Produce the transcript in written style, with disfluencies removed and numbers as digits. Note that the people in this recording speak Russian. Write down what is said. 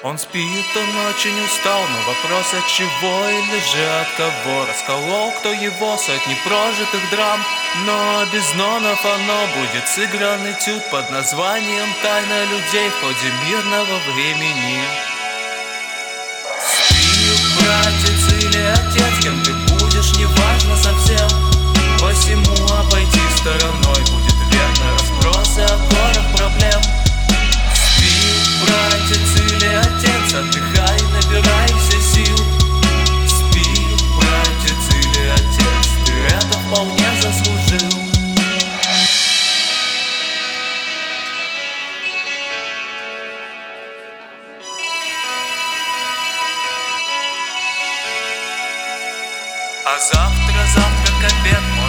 Он спит, он очень устал, но вопрос от чего или же от кого расколол кто его сотни прожитых драм. Но без нонов оно будет сыгран этюд под названием «Тайна людей» в ходе мирного времени. Спи, братец или отец, кем ты будешь, неважно совсем. Посему обойти стороной будет верно разбросы о горах проблем. Спи, братец или отец, отдыхай, набирайся сил. Спи, братец или отец, ты это вполне заслужил. А завтра к обед